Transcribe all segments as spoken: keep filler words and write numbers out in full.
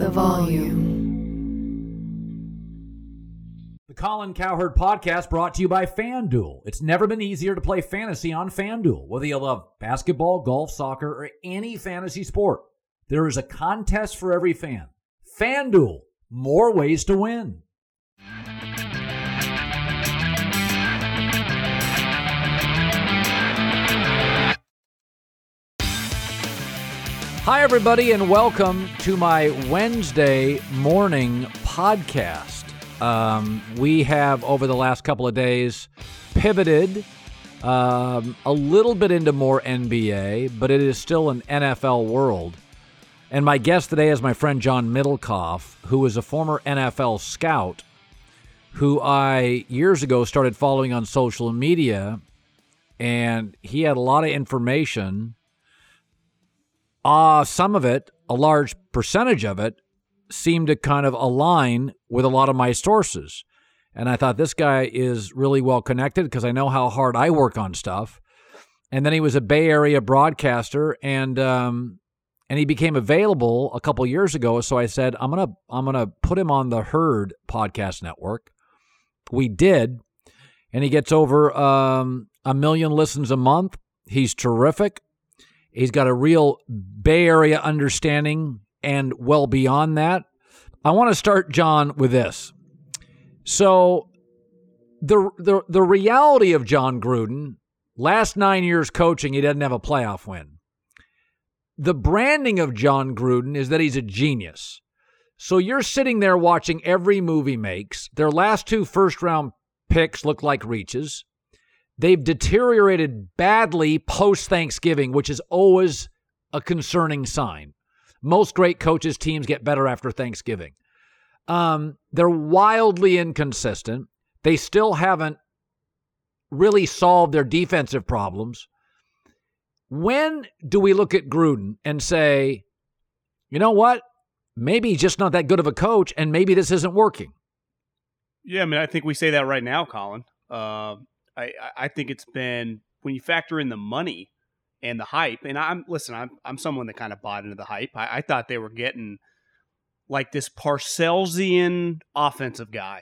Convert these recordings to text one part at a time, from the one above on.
the volume. The Colin Cowherd Podcast brought to you by FanDuel. It's never been easier to play fantasy on FanDuel. Whether you love basketball, golf, soccer, or any fantasy sport, there is a contest for every fan. FanDuel, more ways to win. Hi, everybody, and welcome to my Wednesday morning podcast. Um, we have, over the last couple of days, pivoted um, a little bit into more N B A, but it is still an N F L world. And my guest today is my friend John Middlecoff, who is a former N F L scout, who I, years ago, started following on social media, and he had a lot of information. Uh, some of it, a large percentage of it, seemed to kind of align with a lot of my sources. And I thought, this guy is really well connected because I know how hard I work on stuff. And then he was a Bay Area broadcaster, and um, and he became available a couple years ago. So I said, I'm gonna I'm gonna put him on the Herd Podcast Network. We did, and he gets over um, a million listens a month. He's terrific. He's got a real Bay Area understanding and well beyond that. I want to start, John, with this. So the, the, the reality of John Gruden, last nine years coaching, he doesn't have a playoff win. The branding of John Gruden is that he's a genius. So you're sitting there watching every move he makes. Their last two first-round picks look like reaches. They've deteriorated badly post-Thanksgiving, which is always a concerning sign. Most great coaches' teams get better after Thanksgiving. Um, they're wildly inconsistent. They still haven't really solved their defensive problems. When do we look at Gruden and say, you know what? Maybe he's just not that good of a coach, and maybe this isn't working? Yeah, I mean, I think we say that right now, Colin. Uh I, I think it's been, when you factor in the money and the hype, and I'm listen, I'm I'm someone that kind of bought into the hype. I, I thought they were getting like this Parcellsian offensive guy,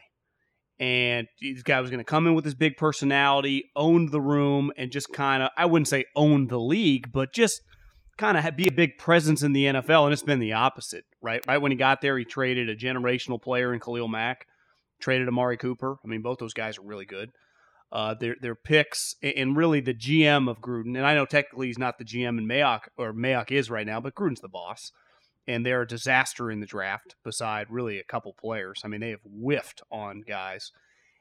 and this guy was going to come in with his big personality, own the room, and just kind of, I wouldn't say own the league, but just kind of be a big presence in the N F L, and it's been the opposite, right? Right when he got there, he traded a generational player in Khalil Mack, traded Amari Cooper. I mean, both those guys are really good. Uh, their their picks, and really the G M of Gruden, and I know technically he's not the G M in Mayock, or Mayock is right now, but Gruden's the boss, and they're a disaster in the draft beside really a couple players. I mean, they have whiffed on guys.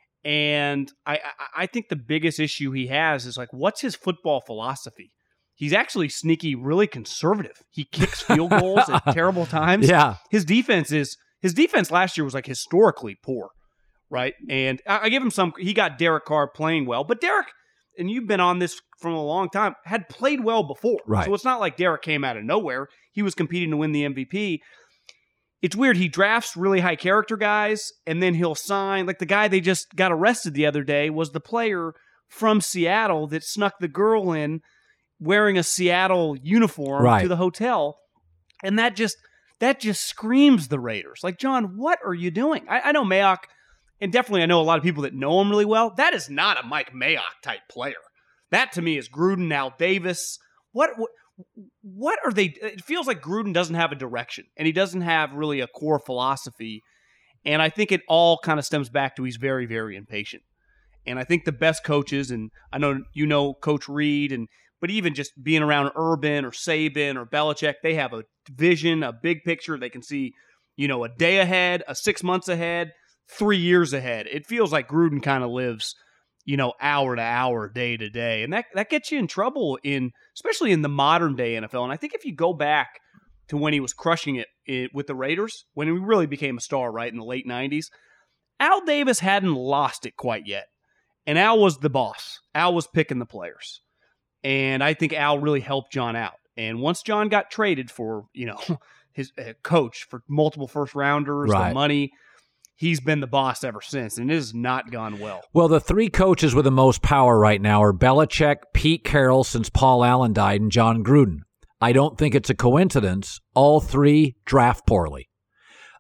And I, I, I think the biggest issue he has is, like, what's his football philosophy? He's actually sneaky, really conservative. He kicks field goals at terrible times. Yeah. His defense is, his defense last year was, like, historically poor. Right. And I give him some, he got Derek Carr playing well, but Derek, and you've been on this from a long time, had played well before. Right. So it's not like Derek came out of nowhere. He was competing to win the M V P. It's weird. He drafts really high character guys, and then he'll sign, like the guy they just got arrested the other day was the player from Seattle that snuck the girl in wearing a Seattle uniform right. to the hotel. And that just, that just screams the Raiders. Like, John, what are you doing? I, I know Mayock, and definitely I know a lot of people that know him really well. That is not a Mike Mayock type player. That to me is Gruden, Al Davis. What, what what are they? It feels like Gruden doesn't have a direction, and he doesn't have really a core philosophy. And I think it all kind of stems back to he's very, very impatient. And I think the best coaches, and I know you know Coach Reed, and but even just being around Urban or Saban or Belichick, they have a vision, a big picture. They can see, you know, a day ahead, a six months ahead, three years ahead. It feels like Gruden kind of lives, you know, hour to hour, day to day. And that, that gets you in trouble, in especially in the modern day N F L. And I think if you go back to when he was crushing it, it with the Raiders, when he really became a star, right, in the late nineties, Al Davis hadn't lost it quite yet. And Al was the boss. Al was picking the players. And I think Al really helped John out. And once John got traded for, you know, his uh, coach for multiple first rounders, right. the money, he's been the boss ever since, and it has not gone well. Well, the three coaches with the most power right now are Belichick, Pete Carroll since Paul Allen died, and John Gruden. I don't think it's a coincidence. All three draft poorly.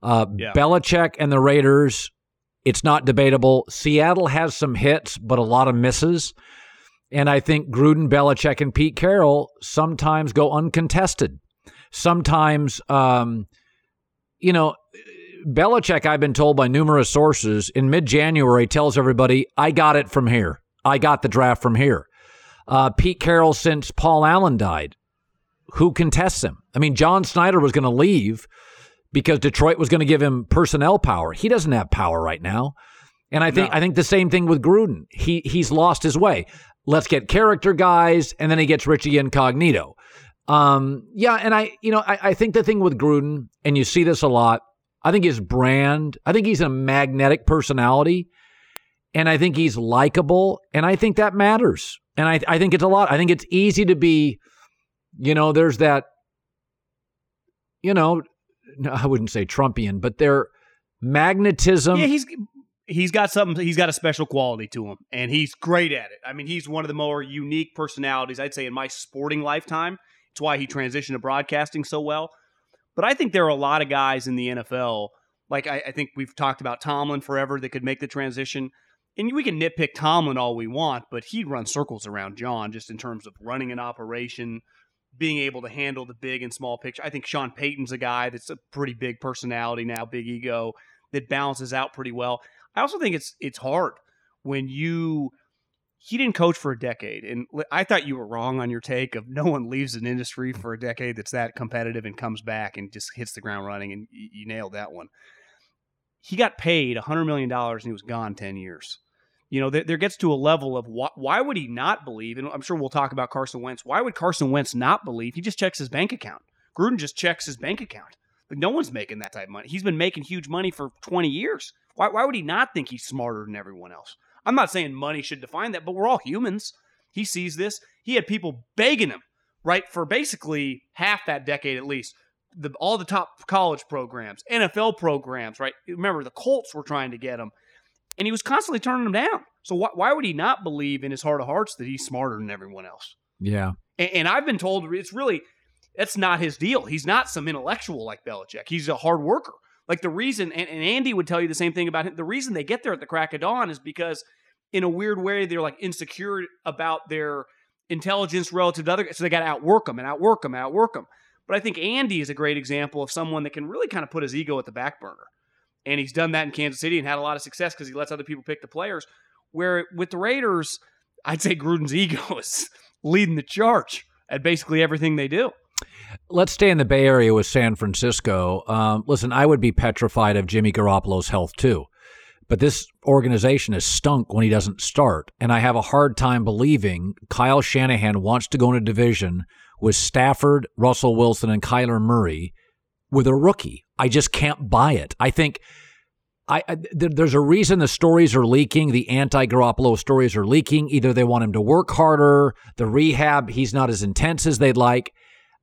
Uh, Yeah. Belichick and the Raiders, it's not debatable. Seattle has some hits, but a lot of misses. And I think Gruden, Belichick, and Pete Carroll sometimes go uncontested. Sometimes, um, you know, Belichick, I've been told by numerous sources, in mid-January tells everybody, I got it from here. I got the draft from here. Uh, Pete Carroll, since Paul Allen died, who contests him? I mean, John Snyder was going to leave because Detroit was going to give him personnel power. He doesn't have power right now. And I think No. I think the same thing with Gruden. He he's lost his way. Let's get character guys, and then he gets Richie Incognito. Um, yeah, and I, you know, I, I think the thing with Gruden, and you see this a lot, I think his brand, I think he's a magnetic personality, and I think he's likable, and I think that matters. And I, I think it's a lot. I think it's easy to be, you know, there's that, you know, no, I wouldn't say Trumpian, but their magnetism. Yeah, he's he's got something. He's got a special quality to him, and he's great at it. I mean, he's one of the more unique personalities, I'd say, in my sporting lifetime. It's why he transitioned to broadcasting so well. But I think there are a lot of guys in the N F L, like I, I think we've talked about Tomlin forever, that could make the transition. And we can nitpick Tomlin all we want, but he'd run circles around John just in terms of running an operation, being able to handle the big and small picture. I think Sean Payton's a guy that's a pretty big personality now, big ego, that balances out pretty well. I also think it's it's hard when you he didn't coach for a decade, and I thought you were wrong on your take of no one leaves an industry for a decade that's that competitive and comes back and just hits the ground running, and you, you nailed that one. He got paid one hundred million dollars and he was gone ten years. You know, there, there gets to a level of why, why would he not believe, and I'm sure we'll talk about Carson Wentz, why would Carson Wentz not believe? He just checks his bank account. Gruden just checks his bank account. Like, no one's making that type of money. He's been making huge money for twenty years. Why, why would he not think he's smarter than everyone else? I'm not saying money should define that, but we're all humans. He sees this. He had people begging him, right, for basically half that decade at least. The, all the top college programs, N F L programs, right? Remember, the Colts were trying to get him, and he was constantly turning them down. So why, why would he not believe in his heart of hearts that he's smarter than everyone else? Yeah. And, and I've been told it's really, that's not his deal. He's not some intellectual like Belichick. He's a hard worker. Like the reason, and, and Andy would tell you the same thing about him, the reason they get there at the crack of dawn is because in a weird way, they're like insecure about their intelligence relative to other guys. So they got to outwork them and outwork them and outwork them. But I think Andy is a great example of someone that can really kind of put his ego at the back burner. And he's done that in Kansas City and had a lot of success because he lets other people pick the players. Where with the Raiders, I'd say Gruden's ego is leading the charge at basically everything they do. Let's stay in the Bay Area with San Francisco. Um, listen, I would be petrified of Jimmy Garoppolo's health too. But this organization is stunk when he doesn't start. And I have a hard time believing Kyle Shanahan wants to go in a division with Stafford, Russell Wilson, and Kyler Murray with a rookie. I just can't buy it. I think I, I there, there's a reason the stories are leaking. The anti-Garoppolo stories are leaking. Either they want him to work harder, the rehab, he's not as intense as they'd like.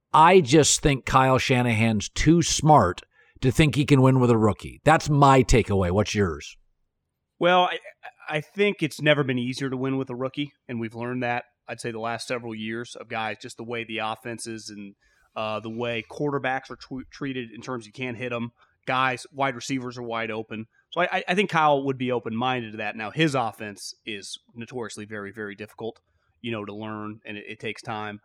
I just think Kyle Shanahan's too smart to think he can win with a rookie. That's my takeaway. What's yours? Well, I, I think it's never been easier to win with a rookie, and we've learned that, I'd say, the last several years of guys, just the way the offenses and uh, the way quarterbacks are t- treated in terms you can't hit them. Guys, wide receivers are wide open. So I, I think Kyle would be open-minded to that. Now, his offense is notoriously very, very difficult, you know, to learn, and it, it takes time.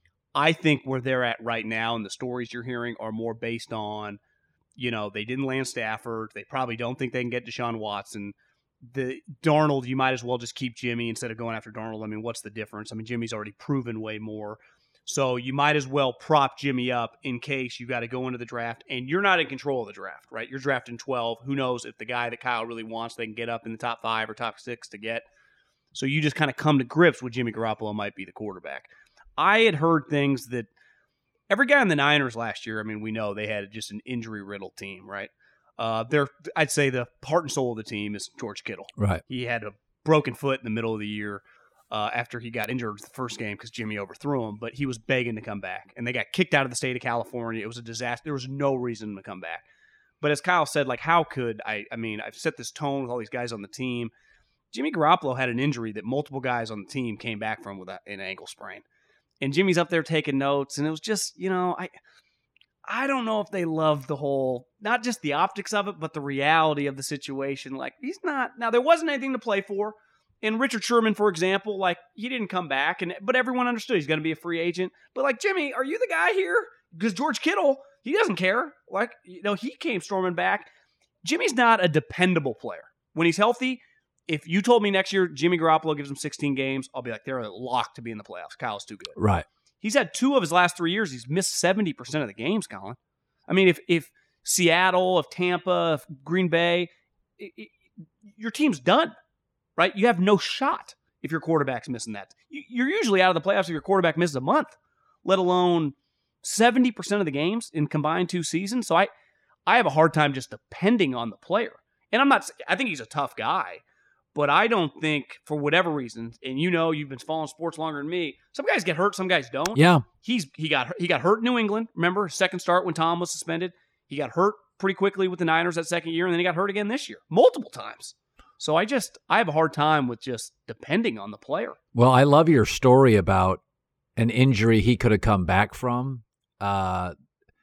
I think where they're at right now and the stories you're hearing are more based on, you know, they didn't land Stafford. They probably don't think they can get Deshaun Watson. The Darnold, you might as well just keep Jimmy instead of going after Darnold. I mean, what's the difference? I mean, Jimmy's already proven way more. So you might as well prop Jimmy up in case you got to go into the draft. And you're not in control of the draft, right? You're drafting twelve. Who knows if the guy that Kyle really wants, they can get up in the top five or top six to get. So you just kind of come to grips with Jimmy Garoppolo might be the quarterback. I had heard things that every guy in the Niners last year, I mean, we know they had just an injury-riddled team, right? Uh, they're, I'd say the heart and soul of the team is George Kittle. Right. He had a broken foot in the middle of the year uh, after he got injured the first game because Jimmy overthrew him, but he was begging to come back. And they got kicked out of the state of California. It was a disaster. There was no reason to come back. But as Kyle said, like, how could I? I mean, I've set this tone with all these guys on the team. Jimmy Garoppolo had an injury that multiple guys on the team came back from with an ankle sprain. And Jimmy's up there taking notes, and it was just, you know, I I don't know if they love the whole, not just the optics of it, but the reality of the situation. Like, he's not, now there wasn't anything to play for. And Richard Sherman, for example, like, he didn't come back, and but everyone understood he's going to be a free agent. But like, Jimmy, are you the guy here? Because George Kittle, he doesn't care. Like, you know, he came storming back. Jimmy's not a dependable player. When he's healthy, if you told me next year Jimmy Garoppolo gives him sixteen games, I'll be like, they're locked to be in the playoffs. Kyle's too good. Right. He's had two of his last three years. He's missed seventy percent of the games, Colin. I mean, if if Seattle, if Tampa, if Green Bay, it, it, your team's done, right? You have no shot if your quarterback's missing that. You're usually out of the playoffs if your quarterback misses a month, let alone seventy percent of the games in combined two seasons. So I, I have a hard time just depending on the player. And I'm not, I think he's a tough guy, but I don't think for whatever reason, and you know, you've been following sports longer than me, some guys get hurt, some guys don't. Yeah. He's, he got, he got hurt in New England. Remember, second start when Tom was suspended. He got hurt pretty quickly with the Niners that second year, and then he got hurt again this year, multiple times. So I just, I have a hard time with just depending on the player. Well, I love your story about an injury he could have come back from. Uh,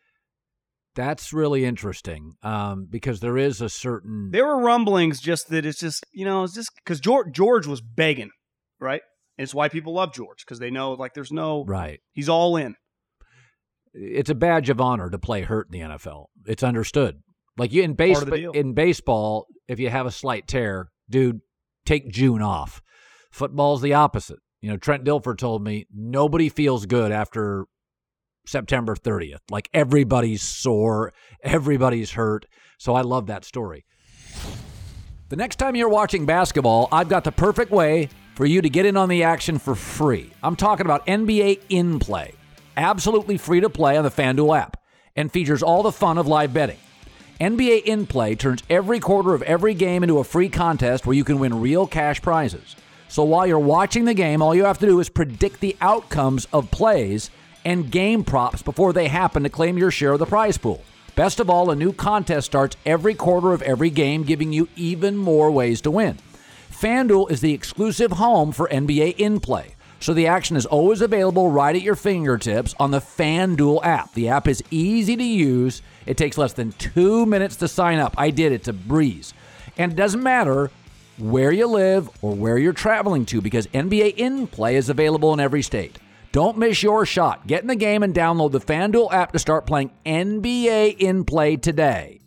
that's really interesting um, because there is a certain... There were rumblings just that it's just, you know, it's just because George, George was begging, right? And it's why people love George, because they know, like, there's no... Right. He's all in. It's a badge of honor to play hurt in the N F L. It's understood. Like, you in, base, in baseball, if you have a slight tear, dude, take June off. Football's the opposite. You know, Trent Dilfer told me nobody feels good after September thirtieth. Like, everybody's sore, everybody's hurt. So I love that story. The next time you're watching basketball, I've got the perfect way for you to get in on the action for free. I'm talking about N B A In Play. Absolutely free to play on the FanDuel app and features all the fun of live betting. N B A In Play turns every quarter of every game into a free contest where you can win real cash prizes. So while you're watching the game, all you have to do is predict the outcomes of plays and game props before they happen to claim your share of the prize pool. Best of all, a new contest starts every quarter of every game, giving you even more ways to win. FanDuel is the exclusive home for N B A In Play, so the action is always available right at your fingertips on the FanDuel app. The app is easy to use. It takes less than two minutes to sign up. I did it. It's a breeze. And it doesn't matter where you live or where you're traveling to, because N B A In Play is available in every state. Don't miss your shot. Get in the game and download the FanDuel app to start playing N B A In Play today.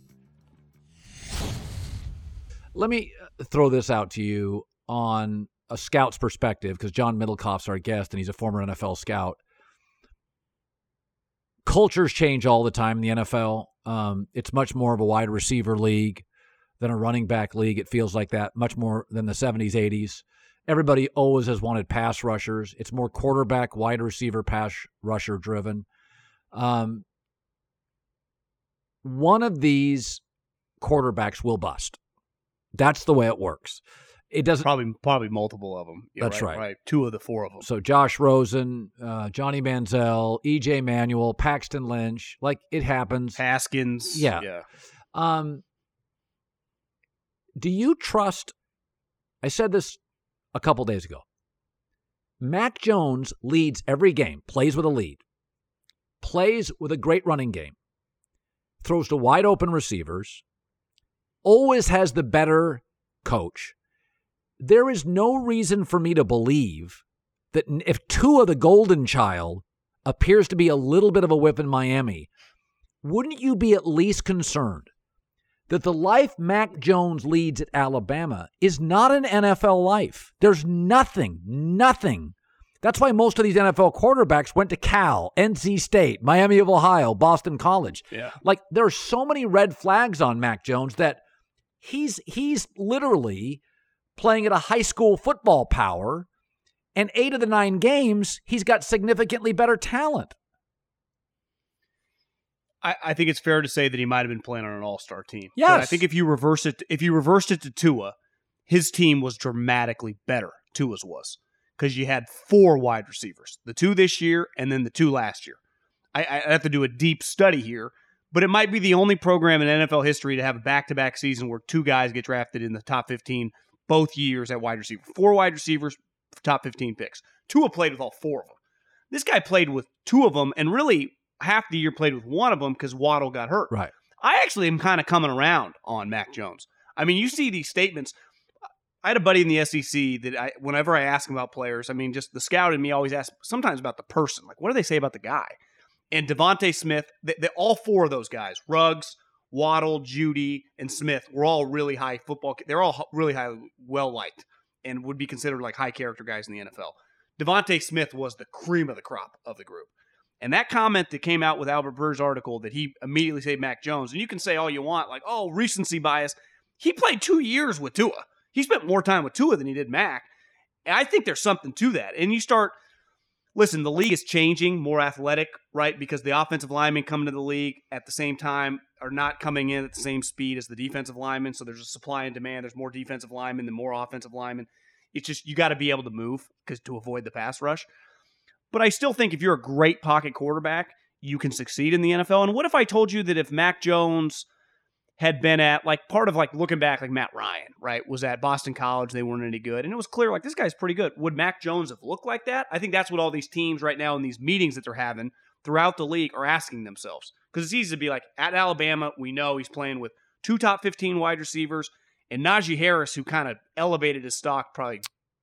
Let me throw this out to you on a scout's perspective, because John Middlecoff's our guest and he's a former N F L scout. Cultures change all the time in the N F L. Um, it's much more of a wide receiver league than a running back league. It feels like that much more than the seventies, eighties. Everybody always has wanted pass rushers. It's more quarterback, wide receiver, pass rusher driven. Um, one of these quarterbacks will bust. That's the way it works. It doesn't probably probably multiple of them. Yeah, that's right, right. right. Two of the four of them. So Josh Rosen, uh, Johnny Manziel, E J Manuel, Paxton Lynch. Like, it happens. Haskins. Yeah. Yeah. Um. Do you trust? I said this a couple days ago. Mac Jones leads every game, plays with a lead, plays with a great running game, throws to wide open receivers, always has the better coach. There is no reason for me to believe that if Tua the golden child appears to be a little bit of a whip in Miami, wouldn't you be at least concerned that the life Mac Jones leads at Alabama is not an N F L life? There's nothing, nothing. That's why most of these N F L quarterbacks went to Cal, N C State, Miami of Ohio, Boston College. Yeah. Like, there are so many red flags on Mac Jones that he's he's literally playing at a high school football power, and eight of the nine games, he's got significantly better talent. I, I think it's fair to say that he might have been playing on an all-star team. Yes. But I think if you reverse it, if you reversed it to Tua, his team was dramatically better. Tua's was, because you had four wide receivers, the two this year and then the two last year. I, I have to do a deep study here, but it might be the only program in N F L history to have a back-to-back season where two guys get drafted in the top fifteen both years at wide receiver. Four wide receivers, top fifteen picks. Tua played with all four of them. This guy played with two of them, and really, half the year played with one of them because Waddle got hurt. Right. I actually am kind of coming around on Mac Jones. I mean, you see these statements. I had a buddy in the S E C that I, whenever I ask him about players, I mean, just the scout in me always asks sometimes about the person. Like, what do they say about the guy? And Devontae Smith, they, they, all four of those guys, Ruggs, Waddle, Judy, and Smith, were all really high football. They're all really high, well-liked, and would be considered like high-character guys in the N F L. Devontae Smith was the cream of the crop of the group. And that comment that came out with Albert Burr's article that he immediately said Mac Jones, and you can say all you want, like, oh, recency bias. He played two years with Tua. He spent more time with Tua than he did Mac. And I think there's something to that. And you start, listen, the league is changing, more athletic, right? Because the offensive linemen coming to the league at the same time are not coming in at the same speed as the defensive linemen. So there's a supply and demand. There's more defensive linemen than more offensive linemen. It's just, you got to be able to move because to avoid the pass rush. But I still think if you're a great pocket quarterback, you can succeed in the N F L. And what if I told you that if Mac Jones had been at, like, part of, like, looking back, like Matt Ryan, right, was at Boston College, they weren't any good, and it was clear, like, this guy's pretty good. Would Mac Jones have looked like that? I think that's what all these teams right now in these meetings that they're having throughout the league are asking themselves. Because it's easy to be like, at Alabama, we know he's playing with two top fifteen wide receivers, and Najee Harris, who kind of elevated his stock probably,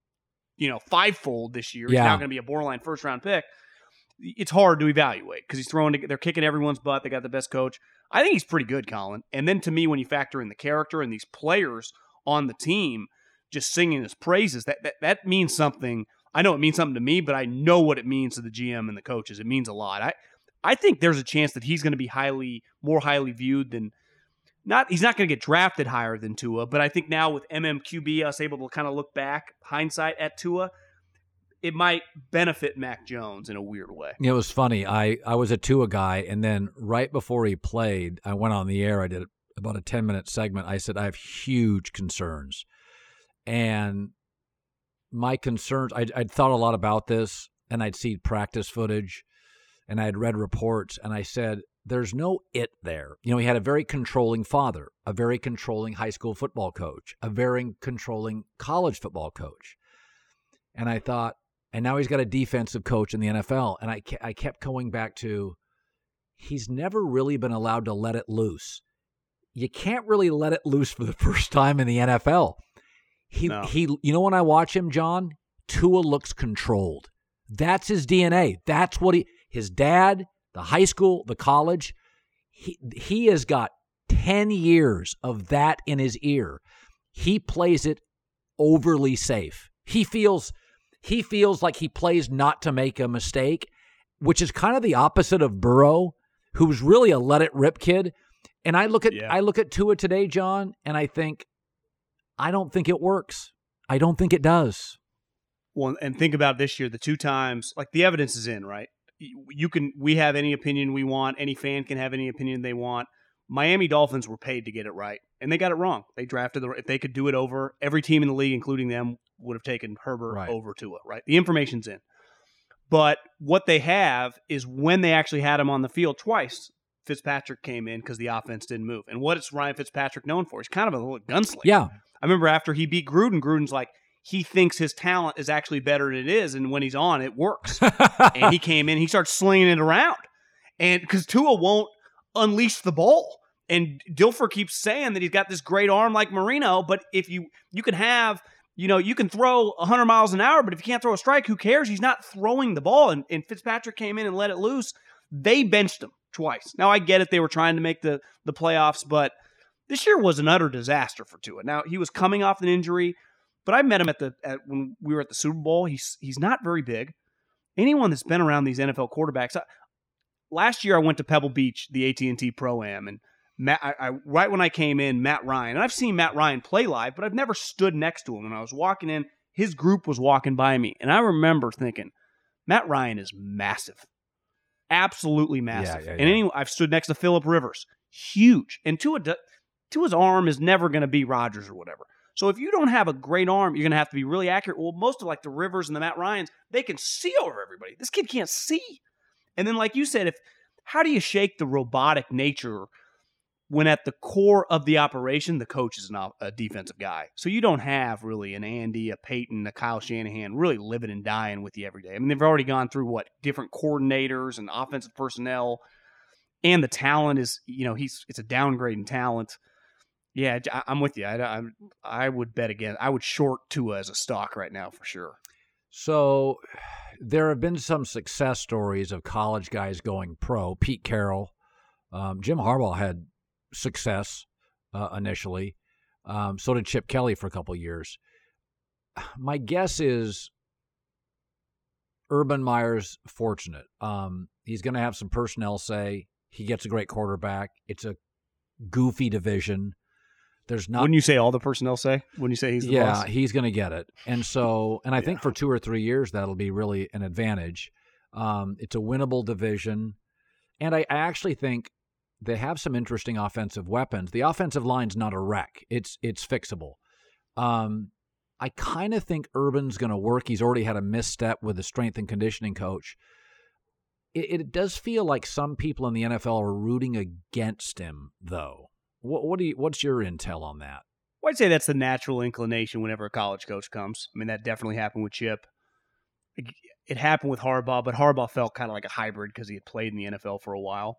you know, fivefold this year. Yeah. He's now going to be a borderline first-round pick. It's hard to evaluate because he's throwing, they're kicking everyone's butt. They got the best coach. I think he's pretty good, Colin. And then to me, when you factor in the character and these players on the team just singing his praises, that, that that means something. I know it means something to me, but I know what it means to the G M and the coaches. It means a lot. I I think there's a chance that he's going to be highly, more highly viewed than not. He's not going to get drafted higher than Tua, but I think now with M M Q B, us able to kind of look back, hindsight at Tua, it might benefit Mac Jones in a weird way. It was funny. I, I was a Tua guy, and then right before he played, I went on the air. I did about a ten-minute segment. I said, I have huge concerns. And my concerns, I'd, I'd thought a lot about this, and I'd seen practice footage, and I'd read reports, and I said, there's no it there. You know, he had a very controlling father, a very controlling high school football coach, a very controlling college football coach. And I thought, and now he's got a defensive coach in the N F L. And I, I kept going back to, he's never really been allowed to let it loose. You can't really let it loose for the first time in the N F L. He, No. he, you know, when I watch him, John, Tua looks controlled. That's his D N A. That's what he, his dad, the high school, the college, he, he has got ten years of that in his ear. He plays it overly safe. He feels... He feels like he plays not to make a mistake, which is kind of the opposite of Burrow, who's really a let-it-rip kid. And I look at Yeah. I look at Tua today, John, and I think, I don't think it works. I don't think it does. Well, and think about this year, the two times, like the evidence is in, right? You can, we have any opinion we want. Any fan can have any opinion they want. Miami Dolphins were paid to get it right, and they got it wrong. They drafted the, if they could do it over, every team in the league, including them, would have taken Herbert Right. over Tua, right? The information's in. But what they have is when they actually had him on the field twice, Fitzpatrick came in because the offense didn't move. And what is Ryan Fitzpatrick known for? He's kind of a little gunslinger. Yeah. I remember after he beat Gruden, Gruden's like, he thinks his talent is actually better than it is, and when he's on, it works. And he came in, he starts slinging it around. And because Tua won't unleash the ball. And Dilfer keeps saying that he's got this great arm like Marino, but if you you can have, you know, you can throw one hundred miles an hour, but if you can't throw a strike, who cares? He's not throwing the ball. And, and Fitzpatrick came in and let it loose. They benched him twice. Now, I get it. They were trying to make the, the playoffs, but this year was an utter disaster for Tua. Now, he was coming off an injury, but I met him at the at, when we were at the Super Bowl. He's he's not very big. Anyone that's been around these N F L quarterbacks, I, last year I went to Pebble Beach, the A T and T Pro-Am, and Matt, I, I, right when I came in, Matt Ryan, and I've seen Matt Ryan play live, but I've never stood next to him. When I was walking in, his group was walking by me, and I remember thinking, Matt Ryan is massive, absolutely massive. Yeah, yeah, And yeah. anyway, I've stood next to Phillip Rivers, huge, and Tua, Tua's arm is never going to be Rodgers or whatever. So if you don't have a great arm, you're going to have to be really accurate. Well, most of like the Rivers and the Matt Ryans, they can see over everybody. This kid can't see. And then, like you said, if how do you shake the robotic nature when at the core of the operation, the coach is an, a defensive guy? So you don't have really an Andy, a Peyton, a Kyle Shanahan really living and dying with you every day. I mean, they've already gone through, what, different coordinators and offensive personnel and the talent is, you know, he's it's a downgrade in talent. Yeah, I, I'm with you. I, I I would bet again. I would short Tua as a stock right now for sure. So there have been some success stories of college guys going pro. Pete Carroll, um, Jim Harbaugh had success uh, initially. Um, so did Chip Kelly for a couple of years. My guess is Urban Meyer's fortunate. Um, he's going to have some personnel say. He gets a great quarterback. It's a goofy division. There's not. Wouldn't you say all the personnel say? Wouldn't you say he's the yeah, boss? he's going to get it. And so, and I Yeah. think for two or three years, that'll be really an advantage. Um, it's a winnable division. And I, I actually think they have some interesting offensive weapons. The offensive line's not a wreck. It's, it's fixable. Um, I kind of think Urban's going to work. He's already had a misstep with the strength and conditioning coach. It, it does feel like some people in the N F L are rooting against him, though. What, what do you? What's your intel on that? Well, I'd say that's the natural inclination whenever a college coach comes. I mean, that definitely happened with Chip. It, it happened with Harbaugh, but Harbaugh felt kind of like a hybrid because he had played in the N F L for a while.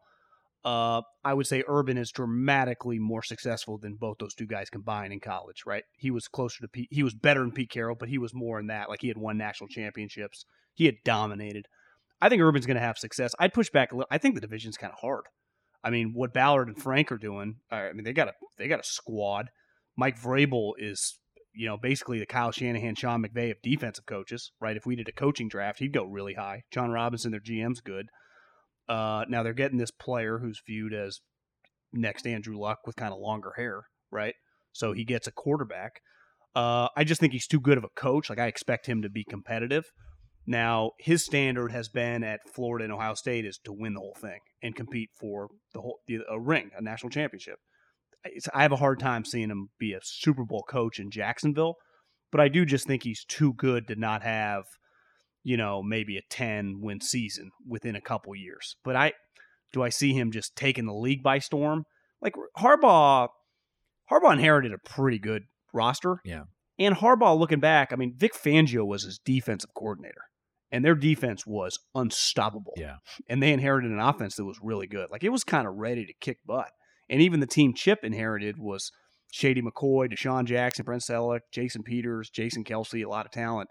Uh, I would say Urban is dramatically more successful than both those two guys combined in college, right? He was closer to Pete. He was better than Pete Carroll, but he was more in that. Like, he had won national championships. He had dominated. I think Urban's going to have success. I'd push back a little. I think the division's kind of hard. I mean, what Ballard and Frank are doing, I mean, they got a they got a squad. Mike Vrabel is, you know, basically the Kyle Shanahan, Sean McVay of defensive coaches, right? If we did a coaching draft, he'd go really high. John Robinson, their G M's good. Uh, now they're getting this player who's viewed as next Andrew Luck with kind of longer hair, right? So he gets a quarterback. Uh, I just think he's too good of a coach. Like, I expect him to be competitive. Now, his standard has been at Florida and Ohio State is to win the whole thing and compete for the whole the, a ring, a national championship. It's, I have a hard time seeing him be a Super Bowl coach in Jacksonville, but I do just think he's too good to not have, you know, maybe a ten-win season within a couple years. But I do I see him just taking the league by storm? Like, Harbaugh, Harbaugh inherited a pretty good roster. Yeah. And Harbaugh, looking back, I mean, Vic Fangio was his defensive coordinator, and their defense was unstoppable. Yeah. And they inherited an offense that was really good. Like, it was kind of ready to kick butt. And even the team Chip inherited was Shady McCoy, Deshaun Jackson, Brent Selleck, Jason Peters, Jason Kelsey, a lot of talent.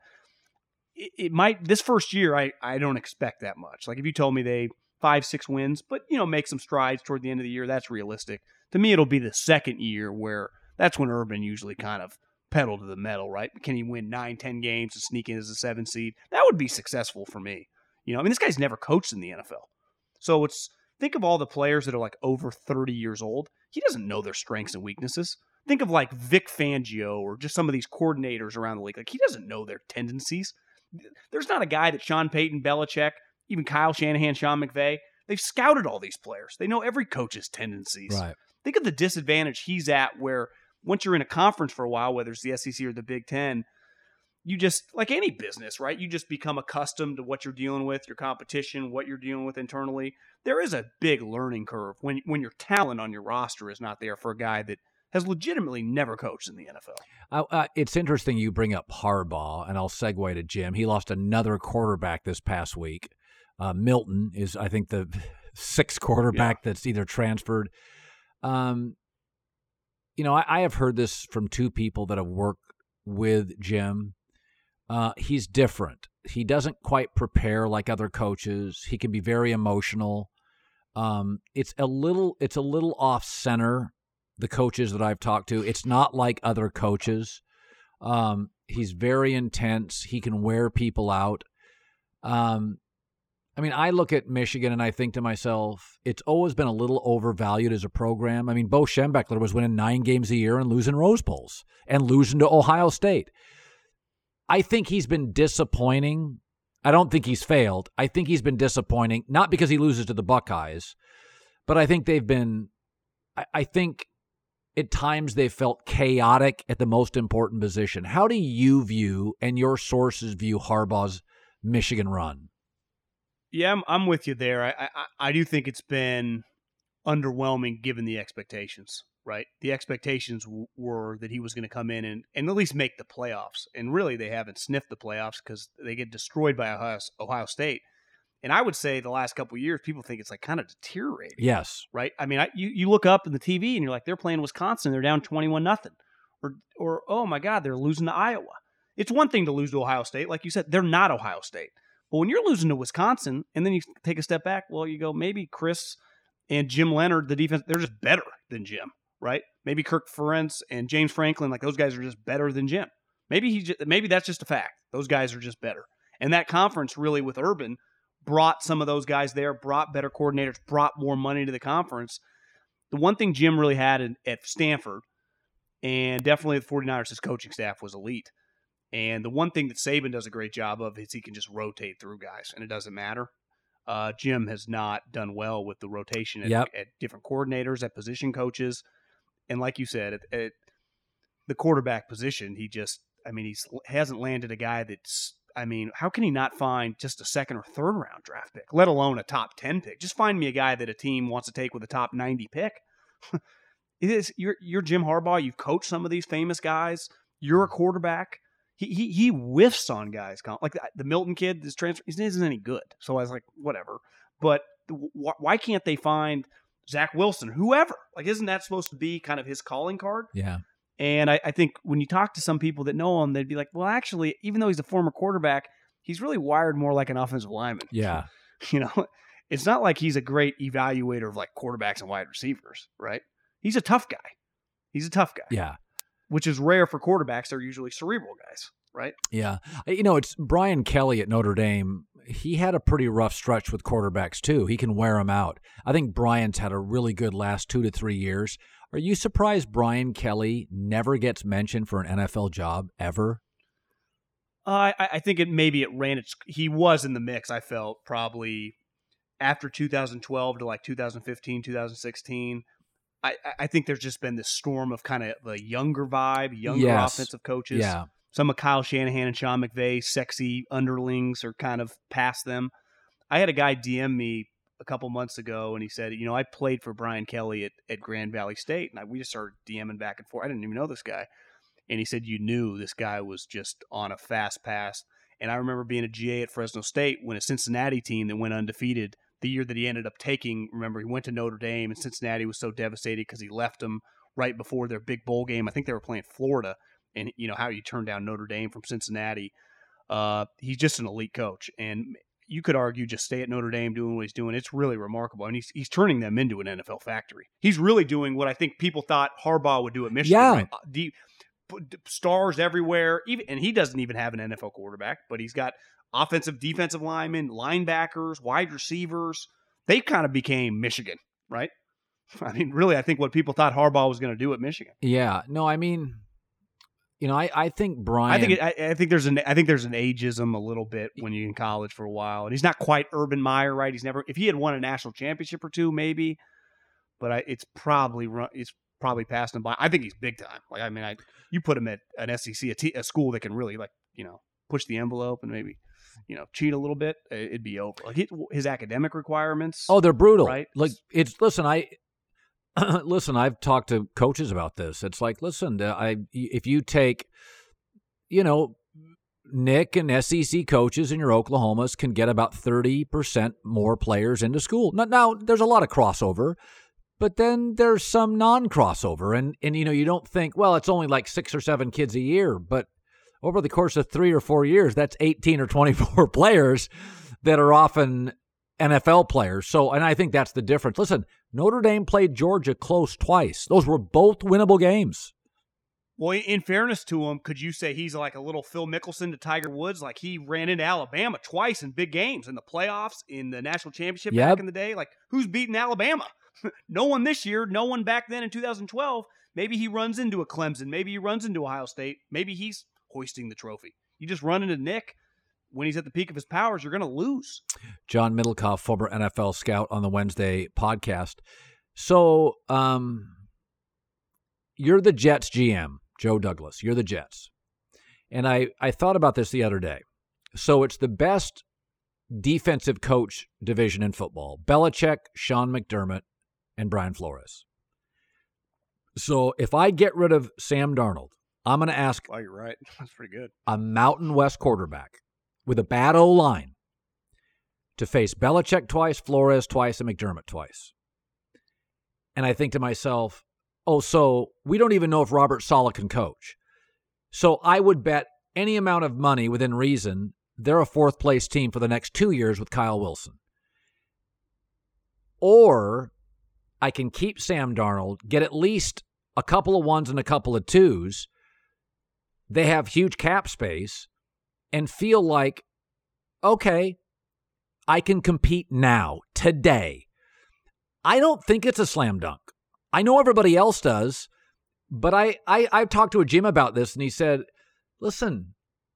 It, it might, this first year, I, I don't expect that much. Like, if you told me they five, six wins, but, you know, make some strides toward the end of the year, that's realistic. To me, it'll be the second year where that's when Urban usually kind of pedal to the metal, right? Can he win nine, ten games and sneak in as a seven seed? That would be successful for me. You know, I mean, this guy's never coached in the N F L. So it's, think of all the players that are like over thirty years old. He doesn't know their strengths and weaknesses. Think of like Vic Fangio or just some of these coordinators around the league. Like, he doesn't know their tendencies. There's not a guy that Sean Payton, Belichick, even Kyle Shanahan, Sean McVay, they've scouted all these players. They know every coach's tendencies. Right. Think of the disadvantage he's at where once you're in a conference for a while, whether it's the S E C or the Big Ten, you just, like any business, right? You just become accustomed to what you're dealing with, your competition, what you're dealing with internally. There is a big learning curve when when your talent on your roster is not there for a guy that has legitimately never coached in the N F L. Uh, uh, it's interesting you bring up Harbaugh, and I'll segue to Jim. He lost another quarterback this past week. Uh, Milton is, I think, the sixth quarterback yeah. that's either transferred. Um, you know, I, I have heard this from two people that have worked with Jim. Uh, he's different. He doesn't quite prepare like other coaches. He can be very emotional. Um, it's a little, it's a little off center. The coaches that I've talked to, it's not like other coaches. Um, he's very intense. He can wear people out. Um, I mean, I look at Michigan and I think to myself, it's always been a little overvalued as a program. I mean, Bo Schembechler was winning nine games a year and losing Rose Bowls and losing to Ohio State. I think he's been disappointing. I don't think he's failed. I think he's been disappointing, not because he loses to the Buckeyes, but I think they've been, I, I think at times they felt chaotic at the most important position. How do you view, and your sources view, Harbaugh's Michigan run? Yeah, I'm, I'm with you there. I, I I do think it's been underwhelming given the expectations, right? The expectations w- were that he was going to come in and, and at least make the playoffs. And really, they haven't sniffed the playoffs because they get destroyed by Ohio, Ohio State. And I would say the last couple of years, people think it's like kind of deteriorating. Yes. Right? I mean, I, you, you look up in the T V and you're like, they're playing Wisconsin. They're down twenty-one nothing. Or, or, oh my God, they're losing to Iowa. It's one thing to lose to Ohio State. Like you said, they're not Ohio State. But when you're losing to Wisconsin and then you take a step back, well, you go, maybe Chris and Jim Leonard, the defense, they're just better than Jim, right? Maybe Kirk Ferentz and James Franklin, like those guys are just better than Jim. Maybe he, just, maybe that's just a fact. Those guys are just better. And that conference really with Urban brought some of those guys there, brought better coordinators, brought more money to the conference. The one thing Jim really had in, at Stanford, and definitely the 49ers, his coaching staff was elite. And the one thing that Saban does a great job of is he can just rotate through guys, and it doesn't matter. Uh, Jim has not done well with the rotation at, yep. at different coordinators, at position coaches. And like you said, at, at the quarterback position, he just, I mean, he hasn't landed a guy that's, I mean, how can he not find just a second or third round draft pick, let alone a top ten pick? Just find me a guy that a team wants to take with a top ninety pick. It is, you're, you're Jim Harbaugh. You've coached some of these famous guys. You're a quarterback. He he he whiffs on guys. Like the, the Milton kid, this transfer, he isn't any good. So I was like, whatever. But wh- why can't they find Zach Wilson, whoever? Like, isn't that supposed to be kind of his calling card? Yeah. And I, I think when you talk to some people that know him, they'd be like, well, actually, even though he's a former quarterback, he's really wired more like an offensive lineman. Yeah. You know, it's not like he's a great evaluator of like quarterbacks and wide receivers, right? He's a tough guy. He's a tough guy. Yeah. Which is rare for quarterbacks. They're usually cerebral guys, right? Yeah. You know, it's Brian Kelly at Notre Dame. He had a pretty rough stretch with quarterbacks, too. He can wear them out. I think Brian's had a really good last two to three years. Are you surprised Brian Kelly never gets mentioned for an N F L job ever? Uh, I, I think it maybe it ran its. He was in the mix, I felt, probably after two thousand twelve to like two thousand fifteen, two thousand sixteen. I, I think there's just been this storm of kind of the younger vibe, younger yes. offensive coaches. Yeah. Some of Kyle Shanahan and Sean McVay, sexy underlings, are kind of past them. I had a guy D M me a couple months ago, and he said, you know, I played for Brian Kelly at, at Grand Valley State, and I, we just started DMing back and forth. I didn't even know this guy. And he said, you knew this guy was just on a fast pass. And I remember being a G A at Fresno State when a Cincinnati team that went undefeated the year that he ended up taking, remember, he went to Notre Dame, and Cincinnati was so devastated because he left them right before their big bowl game. I think they were playing Florida, and you know how you turn down Notre Dame from Cincinnati. Uh, he's just an elite coach, and you could argue just stay at Notre Dame doing what he's doing. It's really remarkable, and he's he's turning them into an N F L factory. He's really doing what I think people thought Harbaugh would do at Michigan. Yeah. Right? The, stars everywhere, even, and he doesn't even have an N F L quarterback, but he's got offensive, defensive linemen, linebackers, wide receivers. They kind of became Michigan, right? I mean, really, I think what people thought Harbaugh was going to do at Michigan. Yeah. No, I mean, you know, I, I think Brian. I think it, I, I think there's an I think there's an ageism a little bit when you're in college for a while, and he's not quite Urban Meyer, right? He's never. If he had won a national championship or two, maybe, but I, it's probably run. It's probably passed him by. I think he's big time. Like, I mean, I you put him at an S E C, a, t- a school that can really like you know push the envelope and maybe. You know, cheat a little bit, it'd be over. Like his academic requirements. Oh, they're brutal. Right? Like it's listen, I listen. I've talked to coaches about this. It's like, listen, I if you take, you know, Nick and S E C coaches in your Oklahomas can get about thirty percent more players into school. Now, now, there's a lot of crossover, but then there's some non-crossover, and and you know, you don't think, well, it's only like six or seven kids a year, but over the course of three or four years, that's eighteen or twenty-four players that are often N F L players. So, and I think that's the difference. Listen, Notre Dame played Georgia close twice. Those were both winnable games. Well, in fairness to him, could you say he's like a little Phil Mickelson to Tiger Woods? Like he ran into Alabama twice in big games, in the playoffs, in the national championship yep. back in the day. Like who's beating Alabama? No one this year, no one back then in two thousand twelve. Maybe he runs into a Clemson. Maybe he runs into Ohio State. Maybe he's hoisting the trophy. You just run into Nick when he's at the peak of his powers, you're going to lose. John Middlecoff, former N F L scout on the Wednesday podcast. So um, you're the Jets G M, Joe Douglas. You're the Jets. And I, I thought about this the other day. So it's the best defensive coach division in football. Belichick, Sean McDermott, and Brian Flores. So if I get rid of Sam Darnold, I'm going to ask oh, you're right. That's pretty good. A Mountain West quarterback with a bad O-line to face Belichick twice, Flores twice, and McDermott twice. And I think to myself, oh, so we don't even know if Robert Saleh can coach. So I would bet any amount of money within reason they're a fourth-place team for the next two years with Kyle Wilson. Or I can keep Sam Darnold, get at least a couple of ones and a couple of twos. They have huge cap space and feel like, okay, I can compete now, today. I don't think it's a slam dunk. I know everybody else does, but I, I, I've talked to a Jim about this, and he said, listen,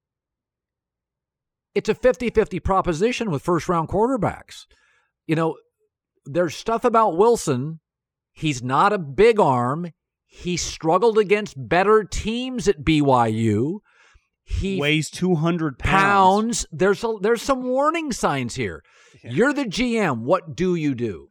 it's a fifty-fifty proposition with first-round quarterbacks. You know, there's stuff about Wilson. He's not a big arm. He struggled against better teams at B Y U. He weighs two hundred pounds. pounds. There's a, there's some warning signs here. Yeah. You're the G M. What do you do?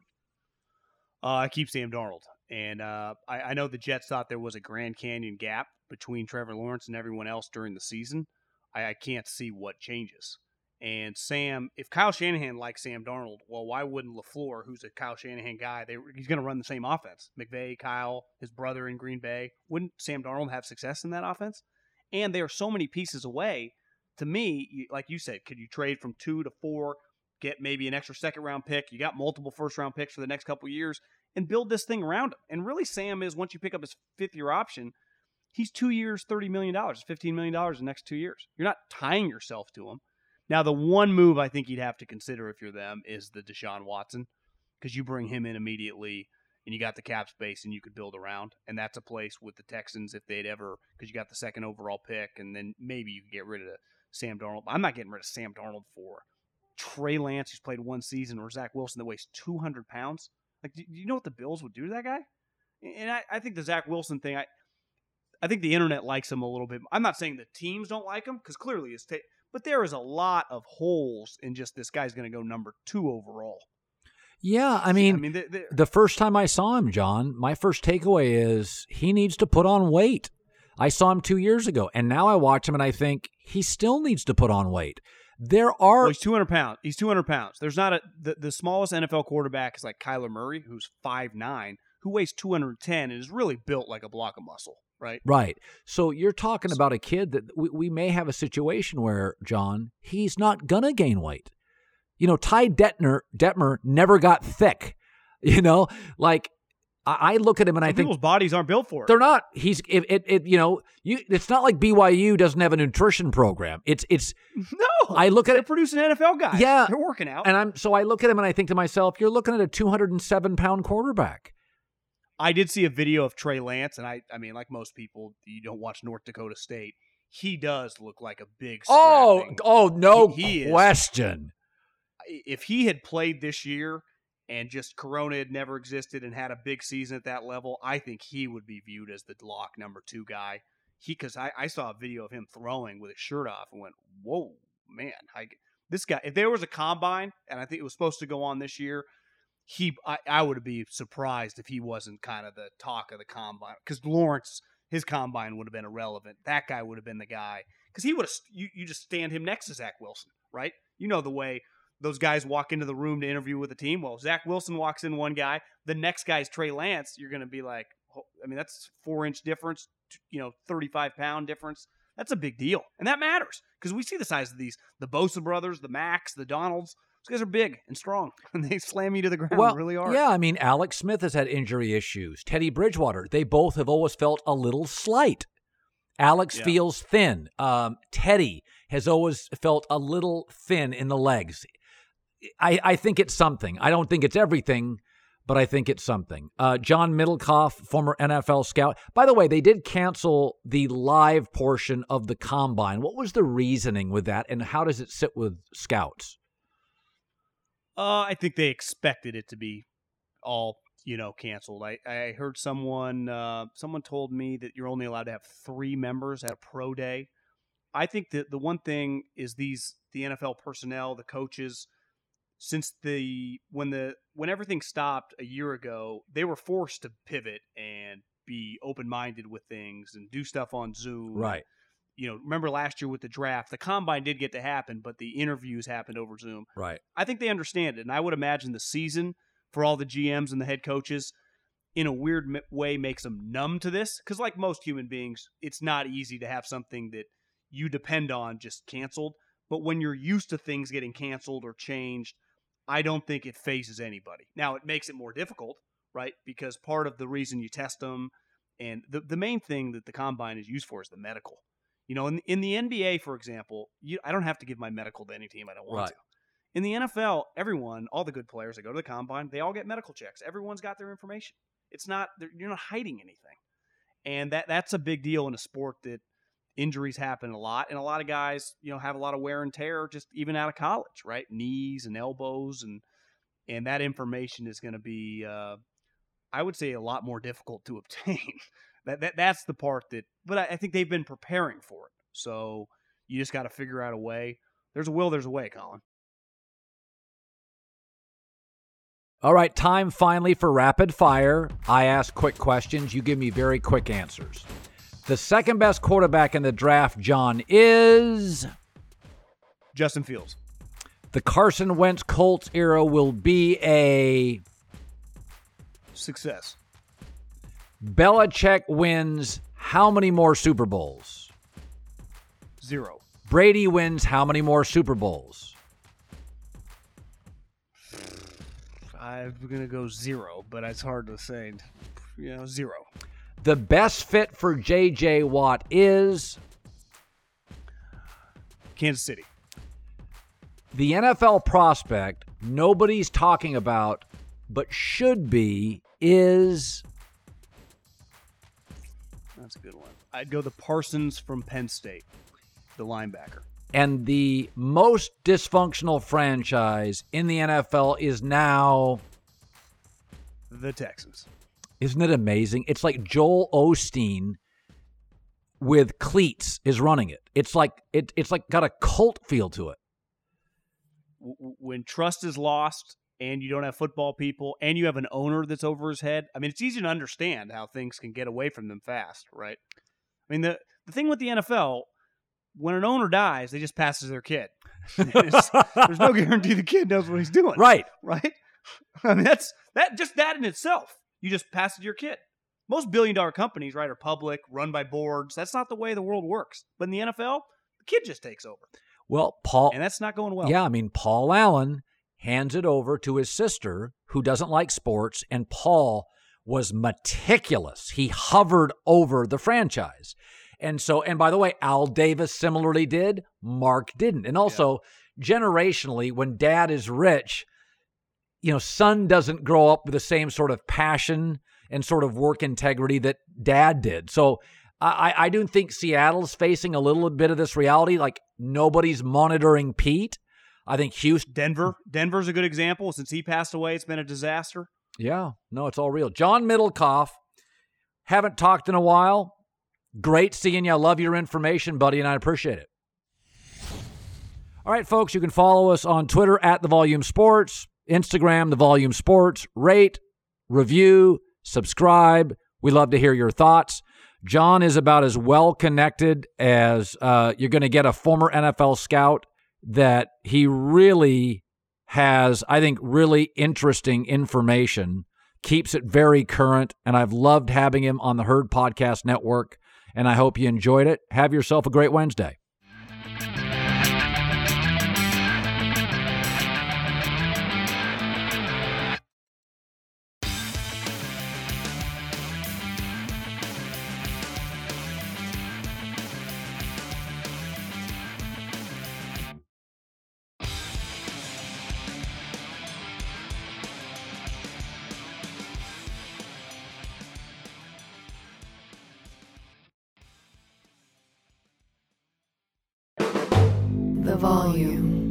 Uh, I keep Sam Darnold. And uh, I, I know the Jets thought there was a Grand Canyon gap between Trevor Lawrence and everyone else during the season. I, I can't see what changes. And Sam, if Kyle Shanahan likes Sam Darnold, well, why wouldn't LaFleur, who's a Kyle Shanahan guy, they, he's going to run the same offense. McVay, Kyle, his brother in Green Bay. Wouldn't Sam Darnold have success in that offense? And there are so many pieces away. To me, like you said, could you trade from two to four, get maybe an extra second-round pick? You got multiple first-round picks for the next couple of years, and build this thing around him. And really, Sam is, once you pick up his fifth-year option, he's two years, thirty million dollars, fifteen million dollars in the next two years. You're not tying yourself to him. Now, the one move I think you'd have to consider if you're them is the Deshaun Watson, because you bring him in immediately, and you got the cap space, and you could build around. And that's a place with the Texans, if they'd ever, because you got the second overall pick, and then maybe you could get rid of Sam Darnold. I'm not getting rid of Sam Darnold for Trey Lance, who's played one season, or Zach Wilson that weighs two hundred pounds. Like, do you know what the Bills would do to that guy? And I, I think the Zach Wilson thing, I I think the internet likes him a little bit. I'm not saying the teams don't like him, because clearly it's ta- but there is a lot of holes in just this guy's going to go number two overall. Yeah, I mean, I mean the, the, the first time I saw him, John, my first takeaway is he needs to put on weight. I saw him two years ago, and now I watch him, and I think he still needs to put on weight. There are well, he's two hundred pounds. He's two hundred pounds. There's not a the, the smallest N F L quarterback is like Kyler Murray, who's five nine, who weighs two hundred ten and is really built like a block of muscle, right? Right. So you're talking about a kid that we, we may have a situation where, John, he's not going to gain weight. You know, Ty Detmer, Detmer never got thick. You know, like I, I look at him and Some I think people's bodies aren't built for it. They're not. He's it, it, it you know, you it's not like B Y U doesn't have a nutrition program. It's it's no. I look at They're it producing N F L guys. Yeah. They're working out. And I'm so I look at him and I think to myself, you're looking at a two hundred seven pound quarterback. I did see a video of Trey Lance, and I I mean, like most people, you don't watch North Dakota State. He does look like a big Oh, strapping- oh no he, he question. Is, if he had played this year and just Corona had never existed and had a big season at that level, I think he would be viewed as the lock number two guy. He because I, I saw a video of him throwing with his shirt off and went, whoa, man. I, this guy, if there was a combine, and I think it was supposed to go on this year, he I, I would be surprised if he wasn't kind of the talk of the combine. Because Lawrence, his combine would have been irrelevant. That guy would have been the guy. Because he would have, you, you just stand him next to Zach Wilson, right? You know the way those guys walk into the room to interview with the team. Well, Zach Wilson walks in one guy. The next guy's Trey Lance. You're going to be like, oh, I mean, that's four-inch difference, you know, thirty-five pound difference. That's a big deal. And that matters because we see the size of these. The Bosa brothers, the Max, the Donalds. Those guys are big and strong, and they slam you to the ground well, really hard. Yeah, I mean, Alex Smith has had injury issues. Teddy Bridgewater, they both have always felt a little slight. Alex yeah. feels thin. Um, Teddy has always felt a little thin in the legs. I, I think it's something. I don't think it's everything, but I think it's something. Uh, John Middlecoff, former N F L scout. By the way, they did cancel the live portion of the combine. What was the reasoning with that, and how does it sit with scouts? Uh, I think they expected it to be all, you know, canceled. I, I heard someone uh, someone told me that you're only allowed to have three members at a pro day. I think that the one thing is these the N F L personnel, the coaches, since the when the when everything stopped a year ago, they were forced to pivot and be open-minded with things and do stuff on Zoom. Right. you know, remember last year with the draft, the combine did get to happen, but the interviews happened over Zoom. Right. I think they understand it. And I would imagine the season for all the G Ms and the head coaches in a weird way makes them numb to this. Because like most human beings, it's not easy to have something that you depend on just canceled. But when you're used to things getting canceled or changed, I don't think it phases anybody. Now, it makes it more difficult, right? Because part of the reason you test them, and the, the main thing that the combine is used for is the medical. You know, in, in the N B A, for example, you, I don't have to give my medical to any team I don't want Right. to. In the N F L, everyone, all the good players that go to the combine, they all get medical checks. Everyone's got their information. It's not, you're not hiding anything. And that that's a big deal in a sport that injuries happen a lot. And a lot of guys, you know, have a lot of wear and tear just even out of college, right? Knees and elbows. And, and that information is going to be, uh, I would say, a lot more difficult to obtain. that, that That's the part that, but I, I think they've been preparing for it. So you just got to figure out a way. There's a will, there's a way, Colin. All right, time finally for rapid fire. I ask quick questions. You give me very quick answers. The second best quarterback in the draft, John, is Justin Fields. The Carson Wentz Colts era will be a success. Belichick wins how many more Super Bowls? Zero. Brady wins how many more Super Bowls? I'm going to go zero, but it's hard to say. You know, zero. The best fit for J J. Watt is Kansas City. The N F L prospect nobody's talking about but should be is... That's a good one. I'd go the Parsons from Penn State, the linebacker. And the most dysfunctional franchise in the N F L is now... the Texans. Isn't it amazing? It's like Joel Osteen with cleats is running it. It's like it, it's like got a cult feel to it. When trust is lost and you don't have football people and you have an owner that's over his head, I mean, it's easy to understand how things can get away from them fast, right? I mean, the, the thing with the N F L, when an owner dies, they just pass to their kid. There's no guarantee the kid knows what he's doing. Right. Right? I mean, that's that just that in itself. You just pass it to your kid. Most billion-dollar companies, right, are public, run by boards. That's not the way the world works. But in the N F L, the kid just takes over. Well, Paul... And that's not going well. Yeah, I mean, Paul Allen hands it over to his sister, who doesn't like sports, and Paul was meticulous. He hovered over the franchise. And so, and by the way, Al Davis similarly did. Mark didn't. And also, yeah. generationally, when dad is rich... you know, son doesn't grow up with the same sort of passion and sort of work integrity that dad did. So I, I do think Seattle's facing a little bit of this reality, like nobody's monitoring Pete. I think Houston. Denver. Denver's a good example. Since he passed away, it's been a disaster. Yeah, no, it's all real. John Middlecoff, haven't talked in a while. Great seeing you. I love your information, buddy, and I appreciate it. All right, folks, you can follow us on Twitter at The Volume Sports. Instagram, The Volume Sports. Rate, review, subscribe. We love to hear your thoughts. John is about as well connected as uh, you're going to get a former N F L scout, that he really has, I think, really interesting information, keeps it very current, and I've loved having him on the Herd Podcast Network, and I hope you enjoyed it. Have yourself a great Wednesday. The Volume.